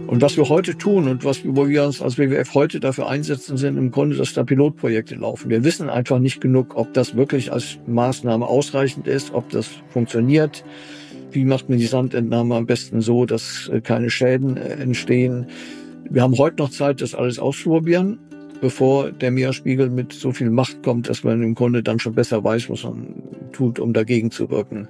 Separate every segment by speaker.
Speaker 1: Und was wir heute tun und wo wir uns als WWF heute dafür einsetzen, sind im Grunde, dass da Pilotprojekte laufen. Wir wissen einfach nicht genug, ob das wirklich als Maßnahme ausreichend ist, ob das funktioniert. Wie macht man die Sandentnahme am besten so, dass keine Schäden entstehen? Wir haben heute noch Zeit, das alles auszuprobieren, bevor der Meeresspiegel mit so viel Macht kommt, dass man im Grunde dann schon besser weiß, was man tut, um dagegen zu wirken.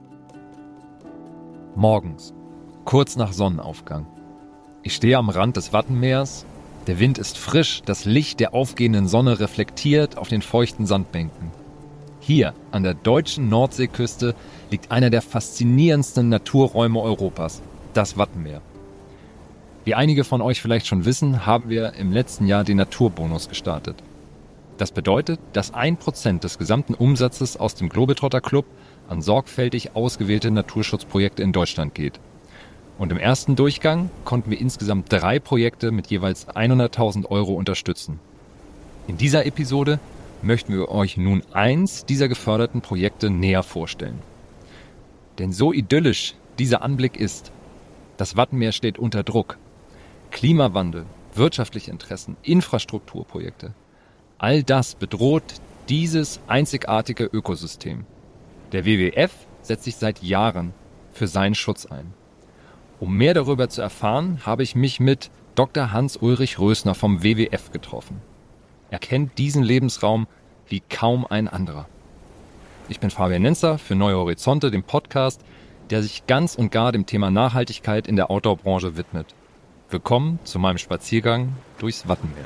Speaker 2: Morgens, kurz nach Sonnenaufgang. Ich stehe am Rand des Wattenmeers. Der Wind ist frisch, das Licht der aufgehenden Sonne reflektiert auf den feuchten Sandbänken. Hier, an der deutschen Nordseeküste, liegt einer der faszinierendsten Naturräume Europas, das Wattenmeer. Wie einige von euch vielleicht schon wissen, haben wir im letzten Jahr den Naturbonus gestartet. Das bedeutet, dass 1% des gesamten Umsatzes aus dem Globetrotter Club an sorgfältig ausgewählte Naturschutzprojekte in Deutschland geht. Und im ersten Durchgang konnten wir insgesamt 3 Projekte mit jeweils 100.000 € unterstützen. In dieser Episode möchten wir euch nun eins dieser geförderten Projekte näher vorstellen. Denn so idyllisch dieser Anblick ist, das Wattenmeer steht unter Druck. Klimawandel, wirtschaftliche Interessen, Infrastrukturprojekte, all das bedroht dieses einzigartige Ökosystem. Der WWF setzt sich seit Jahren für seinen Schutz ein. Um mehr darüber zu erfahren, habe ich mich mit Dr. Hans-Ulrich Rösner vom WWF getroffen. Er kennt diesen Lebensraum wie kaum ein anderer. Ich bin Fabian Nenzer für Neue Horizonte, dem Podcast, der sich ganz und gar dem Thema Nachhaltigkeit in der Outdoor-Branche widmet. Willkommen zu meinem Spaziergang durchs Wattenmeer.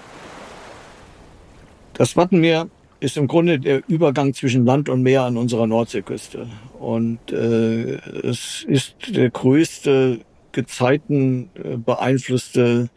Speaker 1: Das Wattenmeer ist im Grunde der Übergang zwischen Land und Meer an unserer Nordseeküste. Und es ist der größte Gezeiten beeinflusste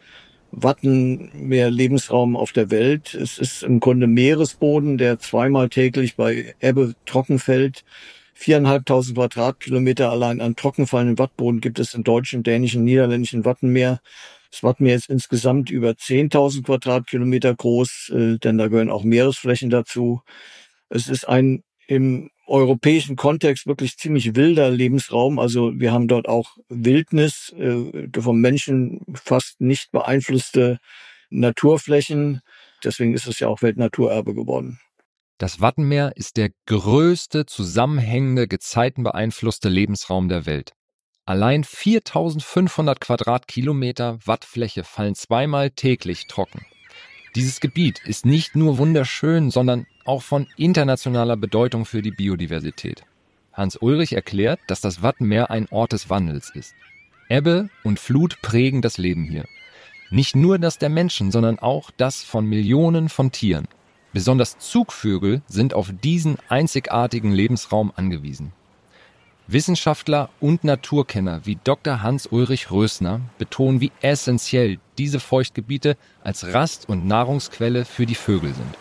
Speaker 1: Wattenmeer-Lebensraum auf der Welt. Es ist im Grunde Meeresboden, der zweimal täglich bei Ebbe trocken fällt. 4.500 Quadratkilometer allein an trockenfallenden Wattboden gibt es im deutschen, dänischen, niederländischen Wattenmeer. Das Wattenmeer ist insgesamt über 10.000 Quadratkilometer groß, denn da gehören auch Meeresflächen dazu. Es ist ein im europäischen Kontext wirklich ziemlich wilder Lebensraum. Also wir haben dort auch Wildnis, vom Menschen fast nicht beeinflusste Naturflächen. Deswegen ist es ja auch Weltnaturerbe geworden.
Speaker 2: Das Wattenmeer ist der größte zusammenhängende, gezeitenbeeinflusste Lebensraum der Welt. Allein 4.500 Quadratkilometer Wattfläche fallen zweimal täglich trocken. Dieses Gebiet ist nicht nur wunderschön, sondern auch von internationaler Bedeutung für die Biodiversität. Hans-Ulrich erklärt, dass das Wattenmeer ein Ort des Wandels ist. Ebbe und Flut prägen das Leben hier. Nicht nur das der Menschen, sondern auch das von Millionen von Tieren. Besonders Zugvögel sind auf diesen einzigartigen Lebensraum angewiesen. Wissenschaftler und Naturkenner wie Dr. Hans-Ulrich Rösner betonen, wie essentiell diese Feuchtgebiete als Rast- und Nahrungsquelle für die Vögel sind.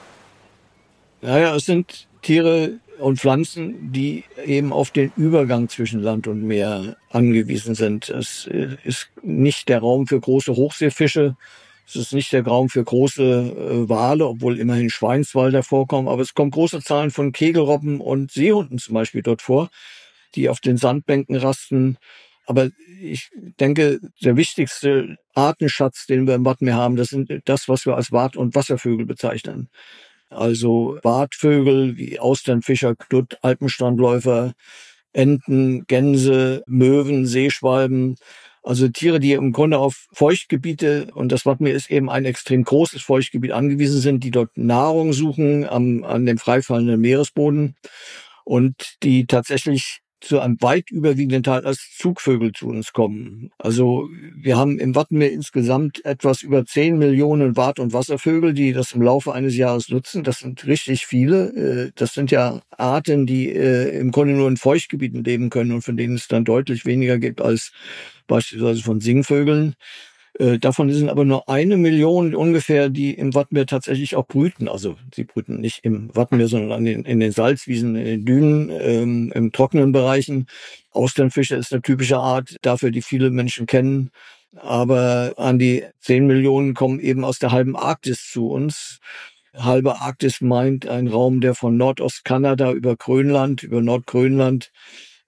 Speaker 1: Naja, es sind Tiere und Pflanzen, die eben auf den Übergang zwischen Land und Meer angewiesen sind. Es ist nicht der Raum für große Hochseefische, es ist nicht der Raum für große Wale, obwohl immerhin Schweinswal da vorkommen, aber es kommen große Zahlen von Kegelrobben und Seehunden zum Beispiel dort vor, die auf den Sandbänken rasten. Aber ich denke, der wichtigste Artenschatz, den wir im Wattenmeer haben, das sind das, was wir als Wart- und Wasservögel bezeichnen. Also Bartvögel wie Austernfischer, Knutt, Alpenstrandläufer, Enten, Gänse, Möwen, Seeschwalben. Also Tiere, die im Grunde auf Feuchtgebiete, und das Wattenmeer ist eben ein extrem großes Feuchtgebiet, angewiesen sind, die dort Nahrung suchen an dem freifallenden Meeresboden und die tatsächlich zu einem weit überwiegenden Teil als Zugvögel zu uns kommen. Also wir haben im Wattenmeer insgesamt etwas über 10 Millionen Wart- und Wasservögel, die das im Laufe eines Jahres nutzen. Das sind richtig viele. Das sind ja Arten, die im Grunde nur in Feuchtgebieten leben können und von denen es dann deutlich weniger gibt als beispielsweise von Singvögeln. Davon sind aber nur 1 Million ungefähr, die im Wattenmeer tatsächlich auch brüten. Also sie brüten nicht im Wattenmeer, sondern in den Salzwiesen, in den Dünen, im trockenen Bereichen. Austernfische ist eine typische Art dafür, die viele Menschen kennen. Aber an die 10 Millionen kommen eben aus der halben Arktis zu uns. Halbe Arktis meint ein Raum, der von Nordostkanada über Grönland, über Nordgrönland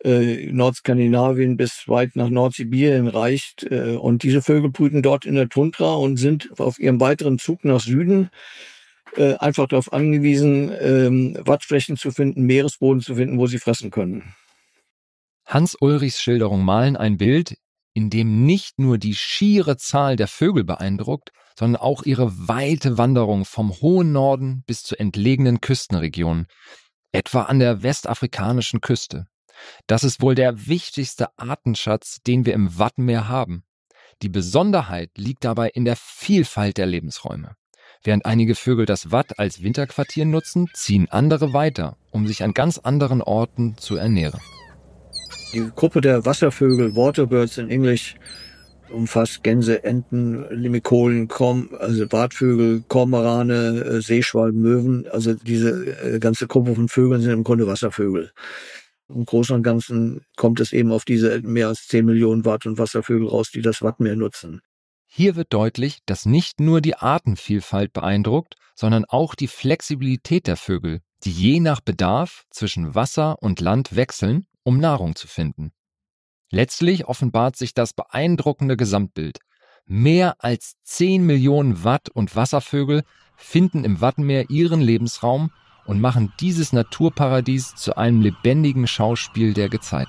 Speaker 1: Nordskandinavien bis weit nach Nordsibirien reicht. Und diese Vögel brüten dort in der Tundra und sind auf ihrem weiteren Zug nach Süden einfach darauf angewiesen, Wattflächen zu finden, Meeresboden zu finden, wo sie fressen können.
Speaker 2: Hans Ulrichs Schilderungen malen ein Bild, in dem nicht nur die schiere Zahl der Vögel beeindruckt, sondern auch ihre weite Wanderung vom hohen Norden bis zu entlegenen Küstenregionen, etwa an der westafrikanischen Küste. Das ist wohl der wichtigste Artenschatz, den wir im Wattenmeer haben. Die Besonderheit liegt dabei in der Vielfalt der Lebensräume. Während einige Vögel das Watt als Winterquartier nutzen, ziehen andere weiter, um sich an ganz anderen Orten zu ernähren.
Speaker 1: Die Gruppe der Wasservögel, Waterbirds in Englisch, umfasst Gänse, Enten, Limikolen, also Bartvögel, Kormorane, Seeschwalben, Möwen. Also diese ganze Gruppe von Vögeln sind im Grunde Wasservögel. Im Großen und Ganzen kommt es eben auf diese mehr als 10 Millionen Watt- und Wasservögel raus, die das Wattenmeer nutzen.
Speaker 2: Hier wird deutlich, dass nicht nur die Artenvielfalt beeindruckt, sondern auch die Flexibilität der Vögel, die je nach Bedarf zwischen Wasser und Land wechseln, um Nahrung zu finden. Letztlich offenbart sich das beeindruckende Gesamtbild. Mehr als 10 Millionen Watt- und Wasservögel finden im Wattenmeer ihren Lebensraum und machen dieses Naturparadies zu einem lebendigen Schauspiel der Gezeiten.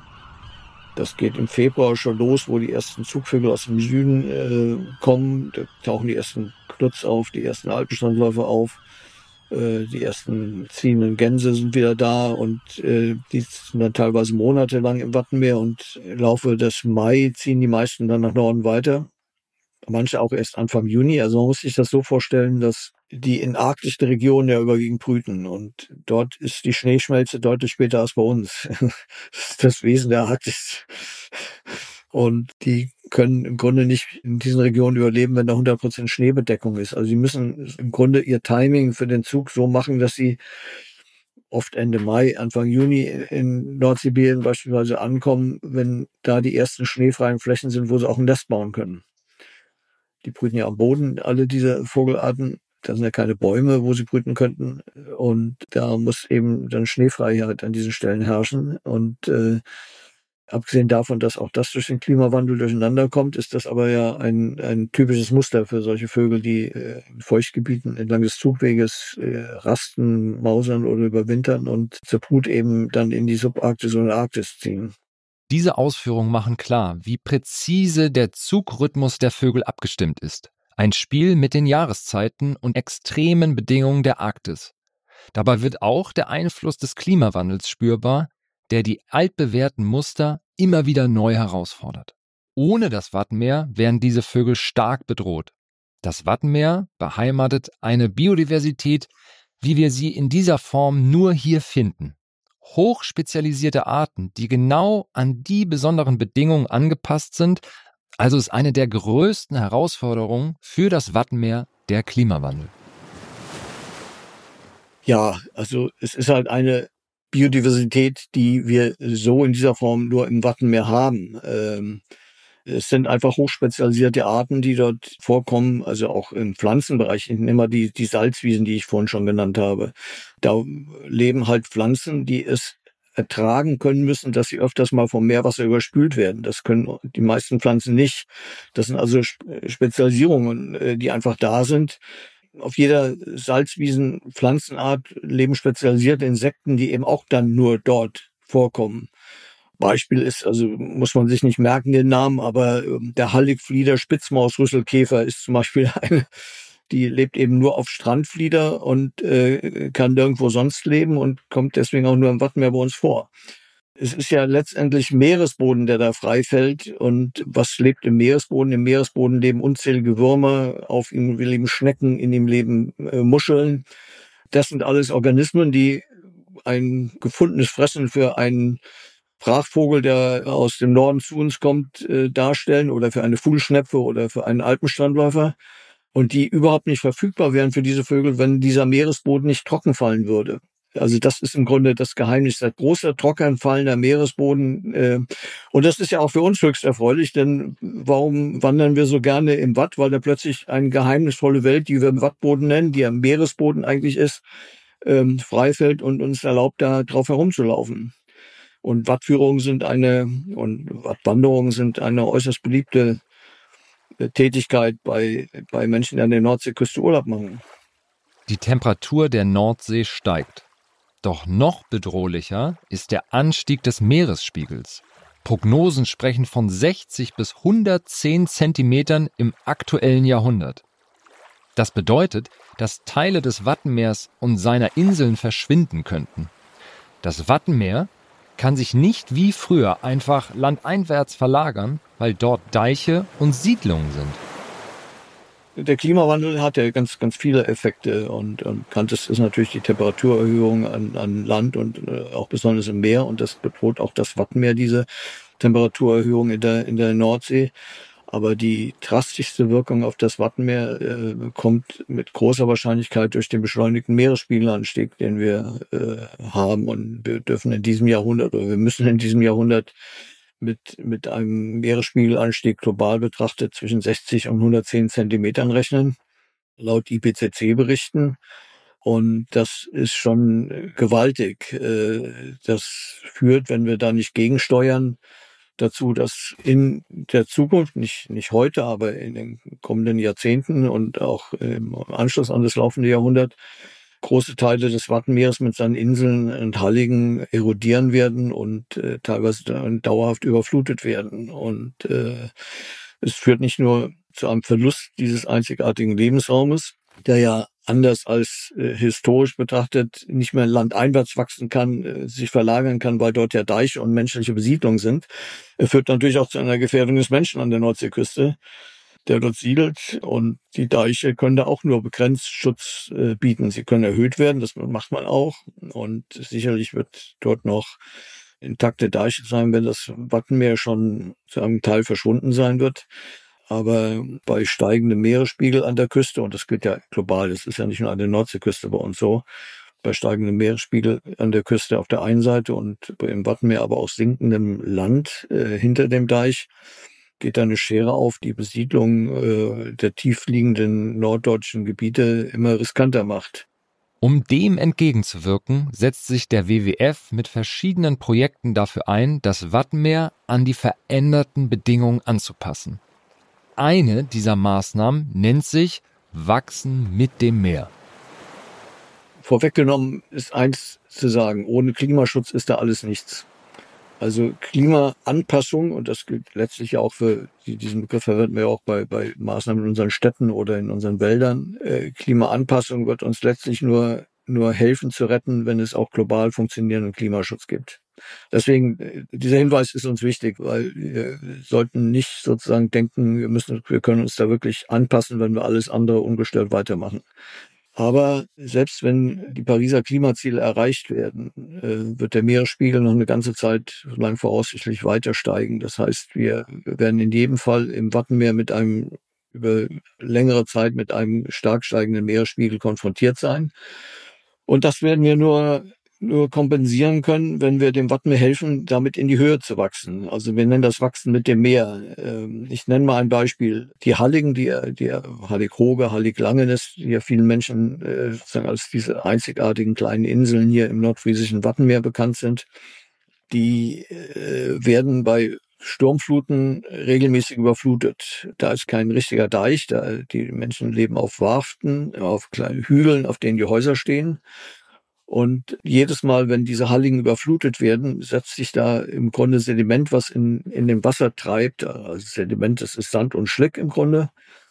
Speaker 1: Das geht im Februar schon los, wo die ersten Zugvögel aus dem Süden kommen. Da tauchen die ersten Knutz auf, die ersten Alpenstandläufer auf. Die ersten ziehenden Gänse sind wieder da und die sind dann teilweise monatelang im Wattenmeer und im Laufe des Mai ziehen die meisten dann nach Norden weiter. Manche auch erst Anfang Juni. Also man muss sich das so vorstellen, dass die in arktischen Regionen ja überwiegend brüten und dort ist die Schneeschmelze deutlich später als bei uns. Das ist das Wesen der Arktis. Und die können im Grunde nicht in diesen Regionen überleben, wenn da 100% Schneebedeckung ist. Also sie müssen im Grunde ihr Timing für den Zug so machen, dass sie oft Ende Mai, Anfang Juni in Nordsibirien beispielsweise ankommen, wenn da die ersten schneefreien Flächen sind, wo sie auch ein Nest bauen können. Die brüten ja am Boden, alle diese Vogelarten. Da sind ja keine Bäume, wo sie brüten könnten. Und da muss eben dann Schneefreiheit an diesen Stellen herrschen. Und abgesehen davon, dass auch das durch den Klimawandel durcheinander kommt, ist das aber ja ein typisches Muster für solche Vögel, die in Feuchtgebieten entlang des Zugweges rasten, mausern oder überwintern und zur Brut eben dann in die Subarktis oder Arktis ziehen.
Speaker 2: Diese Ausführungen machen klar, wie präzise der Zugrhythmus der Vögel abgestimmt ist. Ein Spiel mit den Jahreszeiten und extremen Bedingungen der Arktis. Dabei wird auch der Einfluss des Klimawandels spürbar, der die altbewährten Muster immer wieder neu herausfordert. Ohne das Wattenmeer wären diese Vögel stark bedroht. Das Wattenmeer beheimatet eine Biodiversität, wie wir sie in dieser Form nur hier finden. Hochspezialisierte Arten, die genau an die besonderen Bedingungen angepasst sind. Also ist eine der größten Herausforderungen für das Wattenmeer der Klimawandel.
Speaker 1: Ja, also es ist halt eine Biodiversität, die wir so in dieser Form nur im Wattenmeer haben. Es sind einfach hochspezialisierte Arten, die dort vorkommen, also auch im Pflanzenbereich. Ich nehme mal die Salzwiesen, die ich vorhin schon genannt habe. Da leben halt Pflanzen, die es ertragen können müssen, dass sie öfters mal vom Meerwasser überspült werden. Das können die meisten Pflanzen nicht. Das sind also Spezialisierungen, die einfach da sind. Auf jeder Salzwiesen-Pflanzenart leben spezialisierte Insekten, die eben auch dann nur dort vorkommen. Beispiel ist, also muss man sich nicht merken den Namen, aber der Halligflieder Spitzmausrüsselkäfer ist zum Beispiel eine, die lebt eben nur auf Strandflieder und kann nirgendwo sonst leben und kommt deswegen auch nur im Wattenmeer bei uns vor. Es ist ja letztendlich Meeresboden, der da frei fällt. Und was lebt im Meeresboden? Im Meeresboden leben unzählige Würmer, auf ihm leben Schnecken, in ihm leben Muscheln. Das sind alles Organismen, die ein gefundenes Fressen für einen Brachvogel, der aus dem Norden zu uns kommt, darstellen oder für eine Fuhlschnepfe oder für einen Alpenstandläufer. Und die überhaupt nicht verfügbar wären für diese Vögel, wenn dieser Meeresboden nicht trocken fallen würde. Also das ist im Grunde das Geheimnis, ein großer, trocken fallender Meeresboden. Und das ist ja auch für uns höchst erfreulich, denn warum wandern wir so gerne im Watt? Weil da plötzlich eine geheimnisvolle Welt, die wir im Wattboden nennen, die am Meeresboden eigentlich ist, freifällt und uns erlaubt, da drauf herumzulaufen. Und Wattwanderungen sind eine äußerst beliebte Tätigkeit bei Menschen, die an der Nordseeküste Urlaub machen.
Speaker 2: Die Temperatur der Nordsee steigt. Doch noch bedrohlicher ist der Anstieg des Meeresspiegels. Prognosen sprechen von 60 bis 110 Zentimetern im aktuellen Jahrhundert. Das bedeutet, dass Teile des Wattenmeers und seiner Inseln verschwinden könnten. Das Wattenmeer kann sich nicht wie früher einfach landeinwärts verlagern, weil dort Deiche und Siedlungen sind.
Speaker 1: Der Klimawandel hat ja ganz, ganz viele Effekte und bekanntest ist natürlich die Temperaturerhöhung an Land und auch besonders im Meer, und das bedroht auch das Wattenmeer, diese Temperaturerhöhung in der Nordsee. Aber die drastischste Wirkung auf das Wattenmeer kommt mit großer Wahrscheinlichkeit durch den beschleunigten Meeresspiegelanstieg, den wir haben. Und wir dürfen in diesem Jahrhundert, oder wir müssen in diesem Jahrhundert mit einem Meeresspiegelanstieg global betrachtet zwischen 60 und 110 Zentimetern rechnen, laut IPCC-Berichten. Und das ist schon gewaltig. Das führt, wenn wir da nicht gegensteuern, dazu, dass in der Zukunft, nicht heute, aber in den kommenden Jahrzehnten und auch im Anschluss an das laufende Jahrhundert große Teile des Wattenmeeres mit seinen Inseln und Halligen erodieren werden und teilweise dann dauerhaft überflutet werden. Und es führt nicht nur zu einem Verlust dieses einzigartigen Lebensraumes, der ja anders als historisch betrachtet nicht mehr landeinwärts wachsen kann, sich verlagern kann, weil dort ja Deiche und menschliche Besiedlung sind. Er führt natürlich auch zu einer Gefährdung des Menschen an der Nordseeküste, der dort siedelt. Und die Deiche können da auch nur begrenzt Schutz bieten. Sie können erhöht werden, das macht man auch. Und sicherlich wird dort noch intakte Deiche sein, wenn das Wattenmeer schon zu einem Teil verschwunden sein wird. Aber bei steigendem Meeresspiegel an der Küste, und das gilt ja global, das ist ja nicht nur an der Nordseeküste bei uns so, bei steigendem Meeresspiegel an der Küste auf der einen Seite und im Wattenmeer aber auch sinkendem Land hinter dem Deich, geht da eine Schere auf, die Besiedlung der tiefliegenden norddeutschen Gebiete immer riskanter macht.
Speaker 2: Um dem entgegenzuwirken, setzt sich der WWF mit verschiedenen Projekten dafür ein, das Wattenmeer an die veränderten Bedingungen anzupassen. Eine dieser Maßnahmen nennt sich Wachsen mit dem Meer.
Speaker 1: Vorweggenommen ist eins zu sagen: Ohne Klimaschutz ist da alles nichts. Also Klimaanpassung, und das gilt letztlich auch für, diesen Begriff verwenden wir auch bei Maßnahmen in unseren Städten oder in unseren Wäldern. Klimaanpassung wird uns letztlich nur helfen zu retten, wenn es auch global funktionierenden Klimaschutz gibt. Deswegen, dieser Hinweis ist uns wichtig, weil wir sollten nicht sozusagen denken, wir können uns da wirklich anpassen, wenn wir alles andere ungestört weitermachen. Aber selbst wenn die Pariser Klimaziele erreicht werden, wird der Meeresspiegel noch eine ganze Zeit lang voraussichtlich weiter steigen. Das heißt, wir werden in jedem Fall im Wattenmeer über längere Zeit mit einem stark steigenden Meeresspiegel konfrontiert sein. Und das werden wir nur kompensieren können, wenn wir dem Wattenmeer helfen, damit in die Höhe zu wachsen. Also wir nennen das Wachsen mit dem Meer. Ich nenne mal ein Beispiel. Die Halligen, die Hallig-Hoge, Hallig-Langenes, die ja vielen Menschen sozusagen als diese einzigartigen kleinen Inseln hier im nordfriesischen Wattenmeer bekannt sind, die werden bei Sturmfluten regelmäßig überflutet. Da ist kein richtiger Deich, die Menschen leben auf Warften, auf kleinen Hügeln, auf denen die Häuser stehen. Und jedes Mal, wenn diese Halligen überflutet werden, setzt sich da im Grunde Sediment, was in dem Wasser treibt. Also Sediment, das ist Sand und Schlick im Grunde,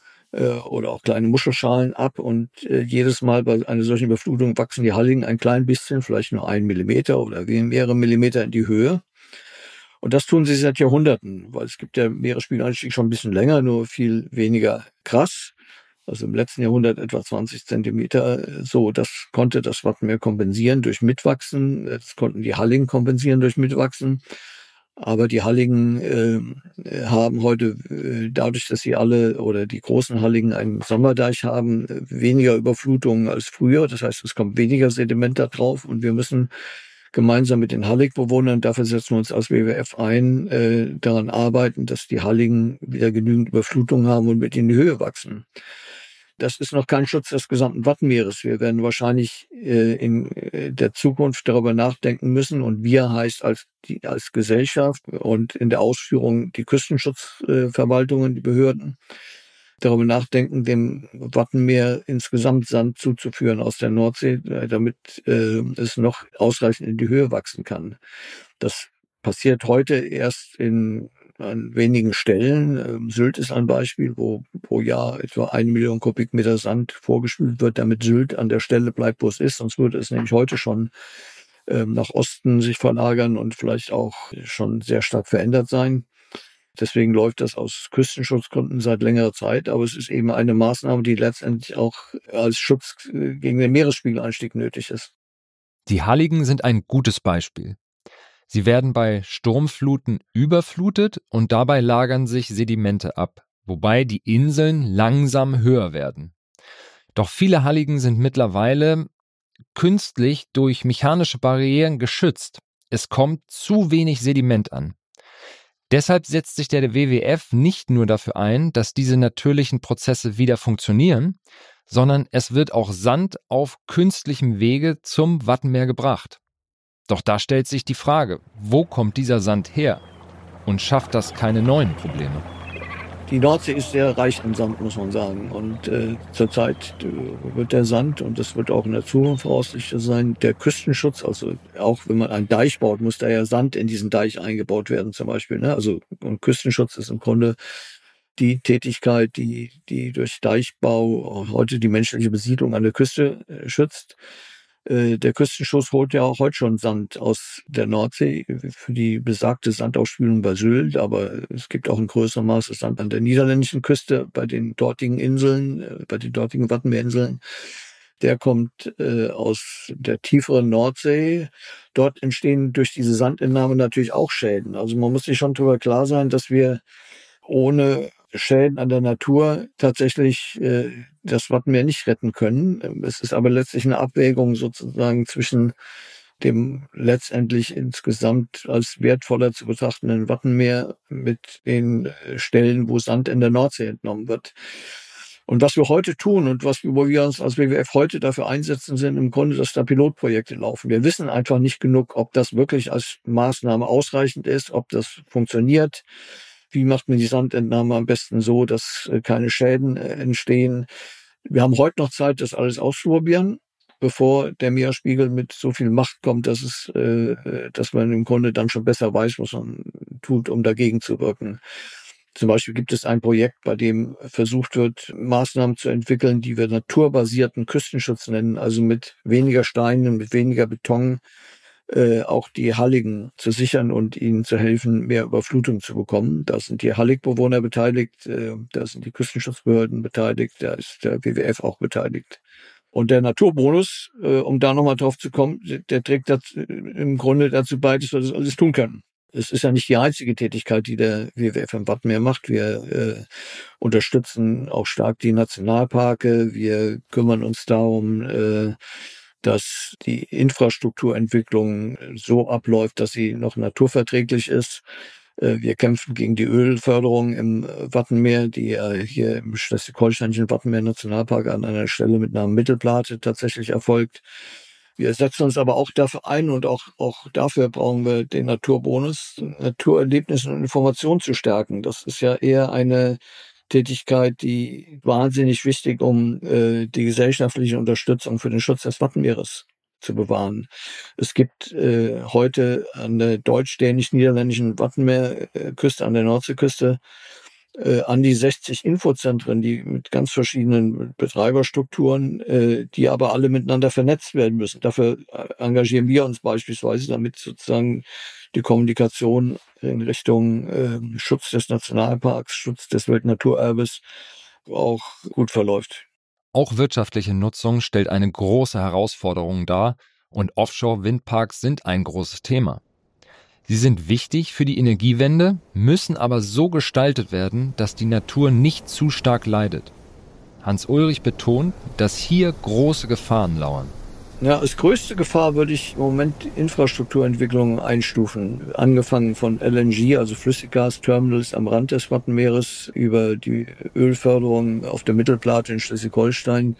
Speaker 1: oder auch kleine Muschelschalen ab. Und jedes Mal bei einer solchen Überflutung wachsen die Halligen ein klein bisschen, vielleicht nur 1 Millimeter oder mehrere Millimeter in die Höhe. Und das tun sie seit Jahrhunderten, weil es gibt ja Meeresspiegelanstieg schon ein bisschen länger, nur viel weniger krass. Also im letzten Jahrhundert etwa 20 Zentimeter. So, das konnte das Wattenmeer kompensieren durch Mitwachsen. Das konnten die Halligen kompensieren durch Mitwachsen. Aber die Halligen haben heute, dadurch, dass sie alle oder die großen Halligen einen Sommerdeich haben, weniger Überflutungen als früher. Das heißt, es kommt weniger Sediment da drauf, und wir müssen gemeinsam mit den Halligbewohnern, dafür setzen wir uns als WWF ein, daran arbeiten, dass die Halligen wieder genügend Überflutung haben und mit in die Höhe wachsen. das ist noch kein Schutz des gesamten Wattenmeeres. Wir werden wahrscheinlich in der Zukunft darüber nachdenken müssen, und wir heißt als Gesellschaft und in der Ausführung die Küstenschutzverwaltungen, die Behörden, darüber nachdenken, dem Wattenmeer insgesamt Sand zuzuführen aus der Nordsee, damit es noch ausreichend in die Höhe wachsen kann. Das passiert heute erst an wenigen Stellen. Sylt ist ein Beispiel, wo pro Jahr etwa 1 Million Kubikmeter Sand vorgespült wird, damit Sylt an der Stelle bleibt, wo es ist. Sonst würde es nämlich heute schon nach Osten sich verlagern und vielleicht auch schon sehr stark verändert sein. Deswegen läuft das aus Küstenschutzgründen seit längerer Zeit. Aber es ist eben eine Maßnahme, die letztendlich auch als Schutz gegen den Meeresspiegelanstieg nötig ist.
Speaker 2: Die Halligen sind ein gutes Beispiel. Sie werden bei Sturmfluten überflutet und dabei lagern sich Sedimente ab, wobei die Inseln langsam höher werden. Doch viele Halligen sind mittlerweile künstlich durch mechanische Barrieren geschützt. Es kommt zu wenig Sediment an. Deshalb setzt sich der WWF nicht nur dafür ein, dass diese natürlichen Prozesse wieder funktionieren, sondern es wird auch Sand auf künstlichem Wege zum Wattenmeer gebracht. Doch da stellt sich die Frage, wo kommt dieser Sand her? Und schafft das keine neuen Probleme?
Speaker 1: Die Nordsee ist sehr reich an Sand, muss man sagen. Und zurzeit wird der Sand, und das wird auch in der Zukunft voraussichtlich sein, der Küstenschutz, also auch wenn man einen Deich baut, muss da ja Sand in diesen Deich eingebaut werden zum Beispiel. Ne? Also und Küstenschutz ist im Grunde die Tätigkeit, die durch Deichbau heute die menschliche Besiedlung an der Küste schützt. Der Küstenschutz holt ja auch heute schon Sand aus der Nordsee für die besagte Sandausspülung bei Sylt, aber es gibt auch in größerem Maße Sand an der niederländischen Küste bei den dortigen Inseln, bei den dortigen Wattenmeerinseln. Der kommt aus der tieferen Nordsee. Dort entstehen durch diese Sandentnahme natürlich auch Schäden. Also man muss sich schon darüber klar sein, dass wir ohne Schäden an der Natur tatsächlich das Wattenmeer nicht retten können. Es ist aber letztlich eine Abwägung sozusagen zwischen dem letztendlich insgesamt als wertvoller zu betrachtenden Wattenmeer mit den Stellen, wo Sand in der Nordsee entnommen wird. Und was wir heute tun und wo wir uns als WWF heute dafür einsetzen, sind im Grunde, dass da Pilotprojekte laufen. Wir wissen einfach nicht genug, ob das wirklich als Maßnahme ausreichend ist, ob das funktioniert. Wie macht man die Sandentnahme am besten so, dass keine Schäden entstehen? Wir haben heute noch Zeit, das alles auszuprobieren, bevor der Meeresspiegel mit so viel Macht kommt, dass man im Grunde dann schon besser weiß, was man tut, um dagegen zu wirken. Zum Beispiel gibt es ein Projekt, bei dem versucht wird, Maßnahmen zu entwickeln, die wir naturbasierten Küstenschutz nennen, also mit weniger Steinen, mit weniger Beton, auch die Halligen zu sichern und ihnen zu helfen, mehr Überflutung zu bekommen. Da sind die Halligbewohner beteiligt, da sind die Küstenschutzbehörden beteiligt, da ist der WWF auch beteiligt. Und der Naturbonus, um da nochmal drauf zu kommen, der trägt im Grunde dazu bei, dass wir das alles tun können. Es ist ja nicht die einzige Tätigkeit, die der WWF im Wattenmeer macht. Wir unterstützen auch stark die Nationalparke. Wir kümmern uns darum, dass die Infrastrukturentwicklung so abläuft, dass sie noch naturverträglich ist. Wir kämpfen gegen die Ölförderung im Wattenmeer, die ja hier im Schleswig-Holsteinischen Wattenmeer-Nationalpark an einer Stelle mit Namen Mittelplate tatsächlich erfolgt. Wir setzen uns aber auch dafür ein, und auch dafür brauchen wir den Naturbonus, Naturerlebnisse und Informationen zu stärken. Das ist ja eher eine Tätigkeit, die wahnsinnig wichtig, um die gesellschaftliche Unterstützung für den Schutz des Wattenmeeres zu bewahren. Es gibt heute an der deutsch-dänisch-niederländischen Wattenmeerküste, an der Nordseeküste, an die 60 Infozentren, die mit ganz verschiedenen Betreiberstrukturen, die aber alle miteinander vernetzt werden müssen. Dafür engagieren wir uns beispielsweise, damit sozusagen die Kommunikation in Richtung Schutz des Nationalparks, Schutz des Weltnaturerbes auch gut verläuft.
Speaker 2: Auch wirtschaftliche Nutzung stellt eine große Herausforderung dar, und Offshore-Windparks sind ein großes Thema. Sie sind wichtig für die Energiewende, müssen aber so gestaltet werden, dass die Natur nicht zu stark leidet. Hans Ulrich betont, dass hier große Gefahren lauern.
Speaker 1: Ja, als größte Gefahr würde ich im Moment Infrastrukturentwicklungen einstufen. Angefangen von LNG, also Flüssiggasterminals am Rand des Wattenmeeres, über die Ölförderung auf der Mittelplate in Schleswig-Holstein,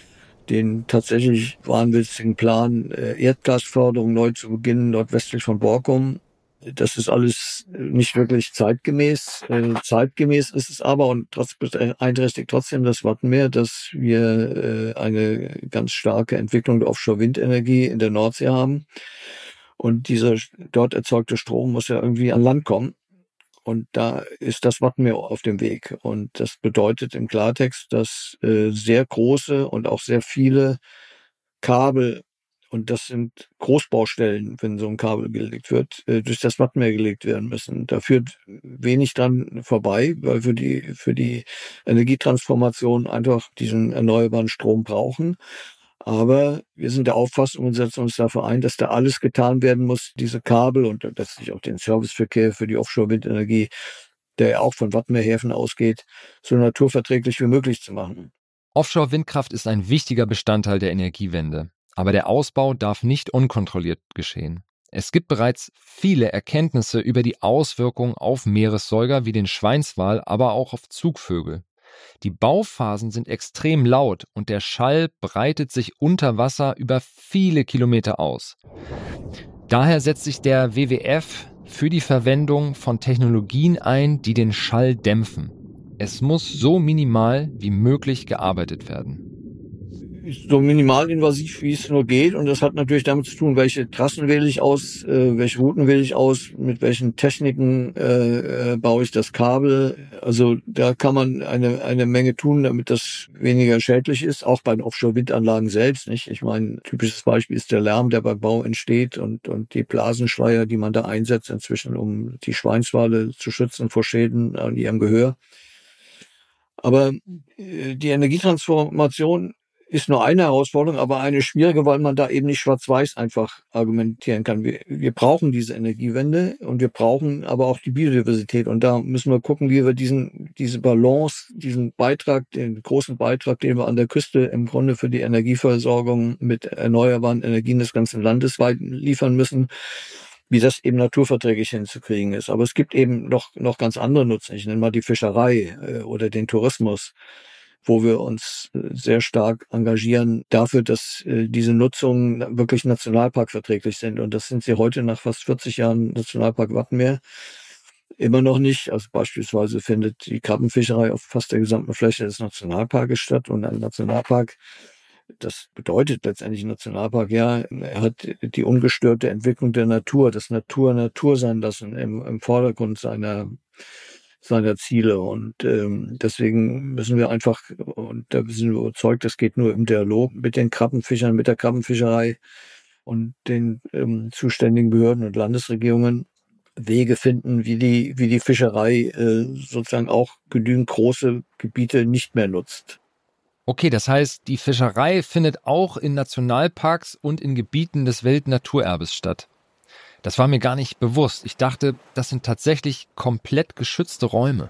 Speaker 1: den tatsächlich wahnwitzigen Plan, Erdgasförderung neu zu beginnen, nordwestlich von Borkum. Das ist alles nicht wirklich zeitgemäß. Zeitgemäß ist es aber und beeinträchtigt trotzdem das Wattenmeer, dass wir eine ganz starke Entwicklung der Offshore-Windenergie in der Nordsee haben. Und dieser dort erzeugte Strom muss ja irgendwie an Land kommen. Und da ist das Wattenmeer auf dem Weg. Und das bedeutet im Klartext, dass sehr große und auch sehr viele Kabel, und das sind Großbaustellen, wenn so ein Kabel gelegt wird, durch das Wattenmeer gelegt werden müssen. Da führt wenig dran vorbei, weil wir für die Energietransformation einfach diesen erneuerbaren Strom brauchen. Aber wir sind der Auffassung und setzen uns dafür ein, dass da alles getan werden muss, diese Kabel und letztlich auch den Serviceverkehr für die Offshore-Windenergie, der ja auch von Wattenmeerhäfen ausgeht, so naturverträglich wie möglich zu machen.
Speaker 2: Offshore-Windkraft ist ein wichtiger Bestandteil der Energiewende. Aber der Ausbau darf nicht unkontrolliert geschehen. Es gibt bereits viele Erkenntnisse über die Auswirkungen auf Meeressäuger wie den Schweinswal, aber auch auf Zugvögel. Die Bauphasen sind extrem laut und der Schall breitet sich unter Wasser über viele Kilometer aus. Daher setzt sich der WWF für die Verwendung von Technologien ein, die den Schall dämpfen. Es muss so minimal wie möglich gearbeitet werden.
Speaker 1: So minimalinvasiv, wie es nur geht. Und das hat natürlich damit zu tun, welche Trassen wähle ich aus, welche Routen wähle ich aus, mit welchen Techniken baue ich das Kabel. Also da kann man eine Menge tun, damit das weniger schädlich ist, auch bei den Offshore-Windanlagen selbst. Nicht? Ich meine, typisches Beispiel ist der Lärm, der beim Bau entsteht und die Blasenschleier, die man da einsetzt inzwischen, um die Schweinswale zu schützen vor Schäden an ihrem Gehör. Aber die Energietransformation ist nur eine Herausforderung, aber eine schwierige, weil man da eben nicht schwarz-weiß einfach argumentieren kann. Wir brauchen diese Energiewende und wir brauchen aber auch die Biodiversität. Und da müssen wir gucken, wie wir diese Balance, diesen Beitrag, den großen Beitrag, den wir an der Küste im Grunde für die Energieversorgung mit erneuerbaren Energien des ganzen Landes liefern müssen, wie das eben naturverträglich hinzukriegen ist. Aber es gibt eben noch ganz andere Nutzen. Ich nenne mal die Fischerei oder den Tourismus, wo wir uns sehr stark engagieren dafür, dass diese Nutzungen wirklich nationalparkverträglich sind. Und das sind sie heute nach fast 40 Jahren Nationalpark Wattenmeer immer noch nicht. Also beispielsweise findet die Krabbenfischerei auf fast der gesamten Fläche des Nationalparkes statt. Und ein Nationalpark, das bedeutet letztendlich ein Nationalpark, ja, er hat die ungestörte Entwicklung der Natur, das Natur sein lassen im Vordergrund seiner Ziele. Und deswegen müssen wir einfach, und da sind wir überzeugt, das geht nur im Dialog mit den Krabbenfischern, mit der Krabbenfischerei und den zuständigen Behörden und Landesregierungen, Wege finden, wie die Fischerei sozusagen auch genügend große Gebiete nicht mehr nutzt.
Speaker 2: Okay, das heißt, die Fischerei findet auch in Nationalparks und in Gebieten des Weltnaturerbes statt. Das war mir gar nicht bewusst. Ich dachte, das sind tatsächlich komplett geschützte Räume.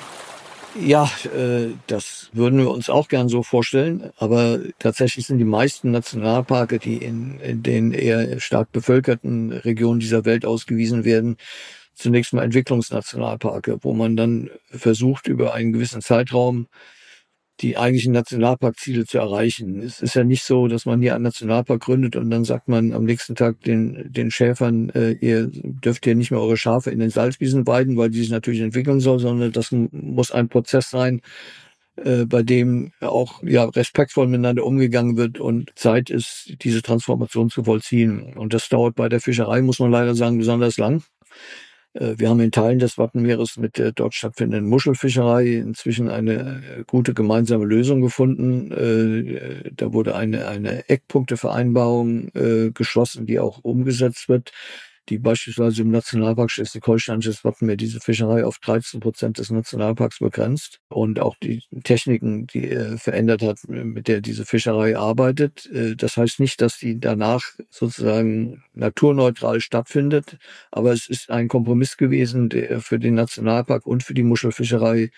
Speaker 1: Ja, das würden wir uns auch gern so vorstellen. Aber tatsächlich sind die meisten Nationalparke, die in den eher stark bevölkerten Regionen dieser Welt ausgewiesen werden, zunächst mal Entwicklungsnationalparke, wo man dann versucht, über einen gewissen Zeitraum die eigentlichen Nationalparkziele zu erreichen. Es ist ja nicht so, dass man hier einen Nationalpark gründet und dann sagt man am nächsten Tag den Schäfern, ihr dürft hier nicht mehr eure Schafe in den Salzwiesen weiden, weil die sich natürlich entwickeln soll, sondern das muss ein Prozess sein, bei dem auch respektvoll miteinander umgegangen wird und Zeit ist, diese Transformation zu vollziehen. Und das dauert bei der Fischerei, muss man leider sagen, besonders lang. Wir haben in Teilen des Wattenmeeres mit der dort stattfindenden Muschelfischerei inzwischen eine gute gemeinsame Lösung gefunden. Da wurde eine Eckpunktevereinbarung geschlossen, die auch umgesetzt wird, die beispielsweise im Nationalpark Schleswig-Holsteinisches Wattenmeer diese Fischerei auf 13% des Nationalparks begrenzt und auch die Techniken, die er verändert hat, mit der diese Fischerei arbeitet. Das heißt nicht, dass die danach sozusagen naturneutral stattfindet, aber es ist ein Kompromiss gewesen, der für den Nationalpark und für die Muschelfischerei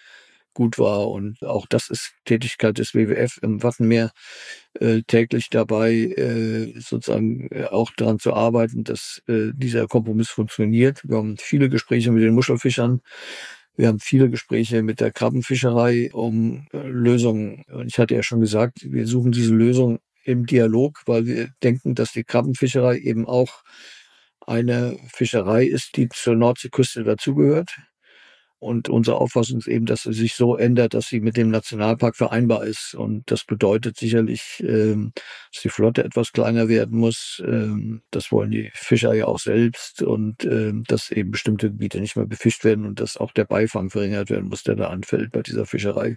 Speaker 1: gut war. Und auch das ist Tätigkeit des WWF im Wattenmeer, täglich dabei, sozusagen auch daran zu arbeiten, dass dieser Kompromiss funktioniert. Wir haben viele Gespräche mit den Muschelfischern. Wir haben viele Gespräche mit der Krabbenfischerei um Lösungen. Und ich hatte ja schon gesagt, wir suchen diese Lösung im Dialog, weil wir denken, dass die Krabbenfischerei eben auch eine Fischerei ist, die zur Nordseeküste dazugehört. Und unsere Auffassung ist eben, dass sie sich so ändert, dass sie mit dem Nationalpark vereinbar ist. Und das bedeutet sicherlich, dass die Flotte etwas kleiner werden muss. Das wollen die Fischer ja auch selbst. Und dass eben bestimmte Gebiete nicht mehr befischt werden und dass auch der Beifang verringert werden muss, der da anfällt bei dieser Fischerei.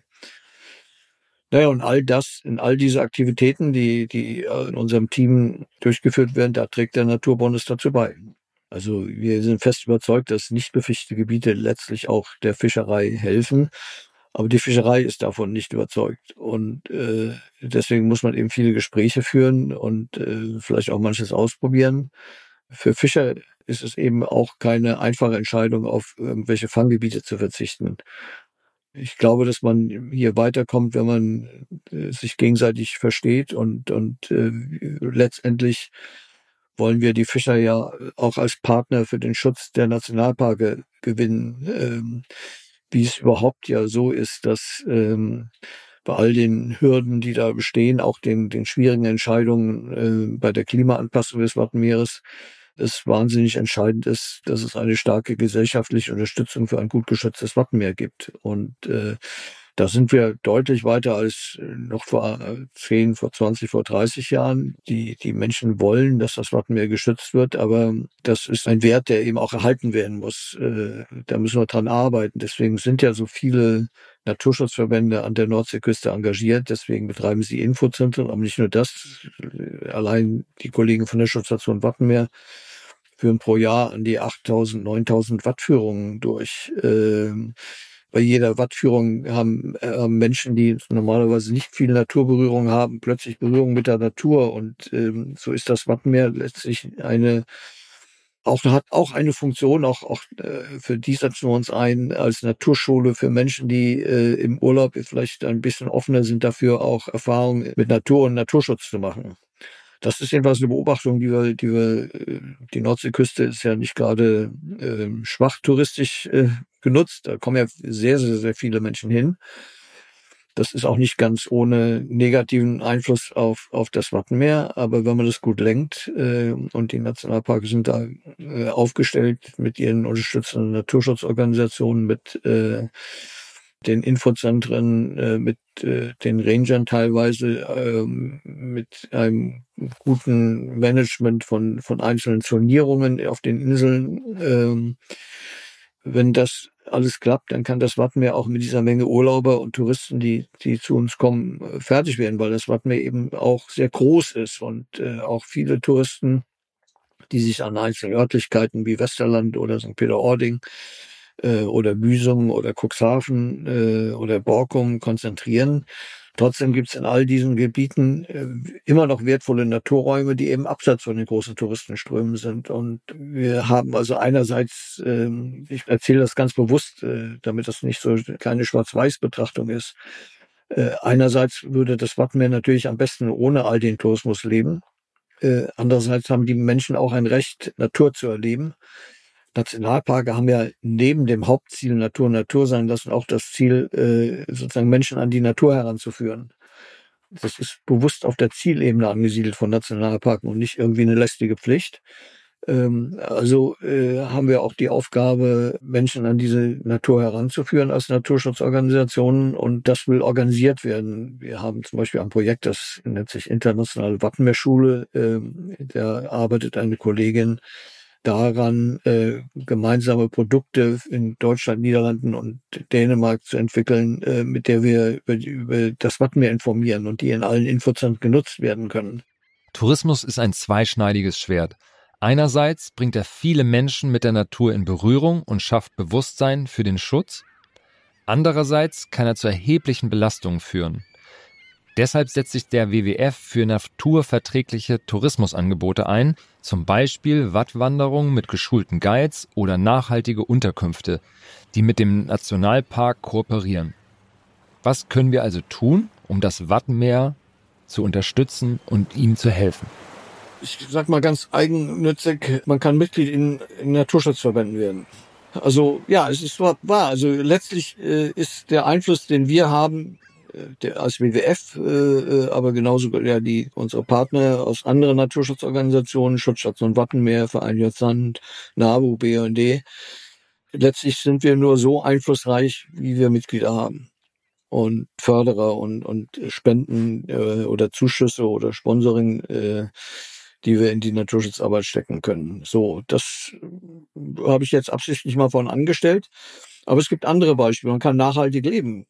Speaker 1: Naja, und all das, in all diese Aktivitäten, die in unserem Team durchgeführt werden, da trägt der Naturbonus dazu bei. Also wir sind fest überzeugt, dass nicht befischte Gebiete letztlich auch der Fischerei helfen. Aber die Fischerei ist davon nicht überzeugt. Und deswegen muss man eben viele Gespräche führen und vielleicht auch manches ausprobieren. Für Fischer ist es eben auch keine einfache Entscheidung, auf irgendwelche Fanggebiete zu verzichten. Ich glaube, dass man hier weiterkommt, wenn man sich gegenseitig versteht und letztendlich wollen wir die Fischer ja auch als Partner für den Schutz der Nationalparke gewinnen. Wie es überhaupt ja so ist, dass bei all den Hürden, die da bestehen, auch den schwierigen Entscheidungen bei der Klimaanpassung des Wattenmeeres, es wahnsinnig entscheidend ist, dass es eine starke gesellschaftliche Unterstützung für ein gut geschütztes Wattenmeer gibt. Und da sind wir deutlich weiter als noch vor 10, vor 20, vor 30 Jahren. Die Menschen wollen, dass das Wattenmeer geschützt wird, aber das ist ein Wert, der eben auch erhalten werden muss. Da müssen wir dran arbeiten. Deswegen sind ja so viele Naturschutzverbände an der Nordseeküste engagiert. Deswegen betreiben sie Infozentren, aber nicht nur das. Allein die Kollegen von der Schutzstation Wattenmeer führen pro Jahr an die 8.000, 9.000 Wattführungen durch. Bei jeder Wattführung haben Menschen, die normalerweise nicht viel Naturberührung haben, plötzlich Berührung mit der Natur. Und so ist das Wattenmeer letztlich hat auch eine Funktion, auch für die setzen wir uns ein, als Naturschule für Menschen, die im Urlaub vielleicht ein bisschen offener sind dafür, auch Erfahrungen mit Natur und Naturschutz zu machen. Das ist jedenfalls eine Beobachtung, die Nordseeküste ist ja nicht gerade schwach touristisch genutzt. Da kommen ja sehr, sehr, sehr viele Menschen hin. Das ist auch nicht ganz ohne negativen Einfluss auf das Wattenmeer. Aber wenn man das gut lenkt, und die Nationalparke sind da aufgestellt mit ihren unterstützenden Naturschutzorganisationen, mit den Infozentren, mit den Rangern teilweise, mit einem guten Management von einzelnen Zonierungen auf den Inseln. Wenn das alles klappt, dann kann das Wattenmeer auch mit dieser Menge Urlauber und Touristen, die zu uns kommen, fertig werden, weil das Wattenmeer eben auch sehr groß ist und auch viele Touristen, die sich an einzelnen Örtlichkeiten wie Westerland oder St. Peter-Ording oder Büsum oder Cuxhaven oder Borkum konzentrieren. Trotzdem gibt es in all diesen Gebieten immer noch wertvolle Naturräume, die eben abseits von den großen Touristenströmen sind. Und wir haben also einerseits, ich erzähle das ganz bewusst, damit das nicht so keine Schwarz-Weiß-Betrachtung ist, einerseits würde das Wattenmeer natürlich am besten ohne all den Tourismus leben. Andererseits haben die Menschen auch ein Recht, Natur zu erleben. Nationalparke haben ja neben dem Hauptziel Natur sein lassen auch das Ziel, sozusagen Menschen an die Natur heranzuführen. Das ist bewusst auf der Zielebene angesiedelt von Nationalparken und nicht irgendwie eine lästige Pflicht. Also haben wir auch die Aufgabe, Menschen an diese Natur heranzuführen als Naturschutzorganisationen, und das will organisiert werden. Wir haben zum Beispiel ein Projekt, das nennt sich Internationale Wattenmeerschule. Da arbeitet eine Kollegin daran, gemeinsame Produkte in Deutschland, Niederlanden und Dänemark zu entwickeln, mit der wir über das Wattenmeer informieren und die in allen Infozentren genutzt werden können.
Speaker 2: Tourismus ist ein zweischneidiges Schwert. Einerseits bringt er viele Menschen mit der Natur in Berührung und schafft Bewusstsein für den Schutz. Andererseits kann er zu erheblichen Belastungen führen. Deshalb setzt sich der WWF für naturverträgliche Tourismusangebote ein, zum Beispiel Wattwanderungen mit geschulten Guides oder nachhaltige Unterkünfte, die mit dem Nationalpark kooperieren. Was können wir also tun, um das Wattenmeer zu unterstützen und ihm zu helfen?
Speaker 1: Ich sag mal ganz eigennützig, man kann Mitglied in Naturschutzverbänden werden. Also ja, es ist wahr. Also letztlich ist der Einfluss, den wir haben, der als WWF, aber genauso unsere Partner aus anderen Naturschutzorganisationen, Schutzstation Wattenmeer, Verein Sand, NABU, BUND. Letztlich sind wir nur so einflussreich, wie wir Mitglieder haben. Und Förderer und Spenden oder Zuschüsse oder Sponsoring, die wir in die Naturschutzarbeit stecken können. So, das habe ich jetzt absichtlich mal von angestellt. Aber es gibt andere Beispiele. Man kann nachhaltig leben.